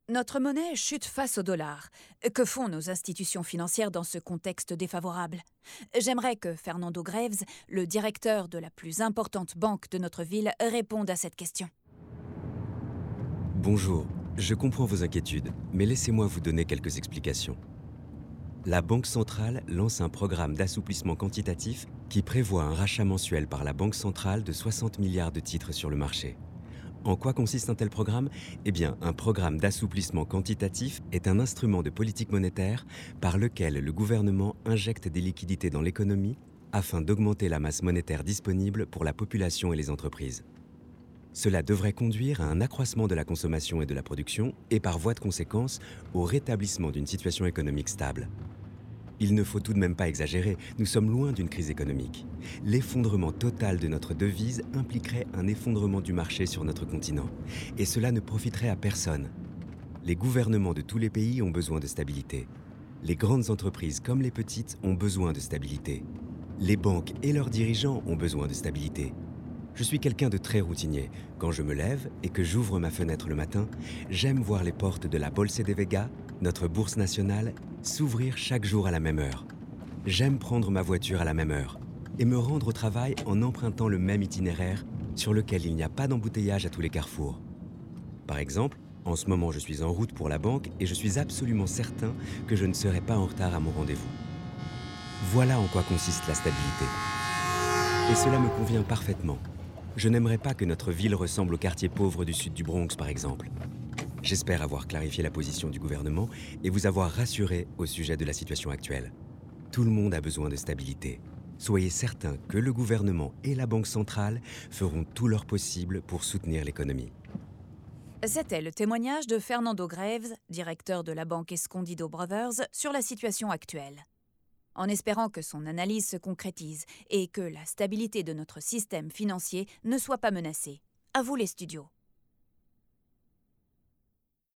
Notre monnaie chute face au dollar. Que font nos institutions financières dans ce contexte défavorable? J'aimerais que Fernando Graves, le directeur de la plus importante banque de notre ville, réponde à cette question. Bonjour, je comprends vos inquiétudes, mais laissez-moi vous donner quelques explications. La Banque centrale lance un programme d'assouplissement quantitatif qui prévoit un rachat mensuel par la Banque centrale de 60 milliards de titres sur le marché. En quoi consiste un tel programme? Eh bien, un programme d'assouplissement quantitatif est un instrument de politique monétaire par lequel le gouvernement injecte des liquidités dans l'économie afin d'augmenter la masse monétaire disponible pour la population et les entreprises. Cela devrait conduire à un accroissement de la consommation et de la production et par voie de conséquence au rétablissement d'une situation économique stable. Il ne faut tout de même pas exagérer, nous sommes loin d'une crise économique. L'effondrement total de notre devise impliquerait un effondrement du marché sur notre continent. Et cela ne profiterait à personne. Les gouvernements de tous les pays ont besoin de stabilité. Les grandes entreprises comme les petites ont besoin de stabilité. Les banques et leurs dirigeants ont besoin de stabilité. Je suis quelqu'un de très routinier. Quand je me lève et que j'ouvre ma fenêtre le matin, j'aime voir les portes de la Bolsa de Vega, notre bourse nationale, s'ouvrir chaque jour à la même heure. J'aime prendre ma voiture à la même heure et me rendre au travail en empruntant le même itinéraire sur lequel il n'y a pas d'embouteillage à tous les carrefours. Par exemple, en ce moment je suis en route pour la banque et je suis absolument certain que je ne serai pas en retard à mon rendez-vous. Voilà en quoi consiste la stabilité. Et cela me convient parfaitement. Je n'aimerais pas que notre ville ressemble aux quartiers pauvres du sud du Bronx, par exemple. J'espère avoir clarifié la position du gouvernement et vous avoir rassuré au sujet de la situation actuelle. Tout le monde a besoin de stabilité. Soyez certains que le gouvernement et la Banque centrale feront tout leur possible pour soutenir l'économie. C'était le témoignage de Fernando Graves, directeur de la banque Escondido Brothers, sur la situation actuelle. En espérant que son analyse se concrétise et que la stabilité de notre système financier ne soit pas menacée. À vous les studios.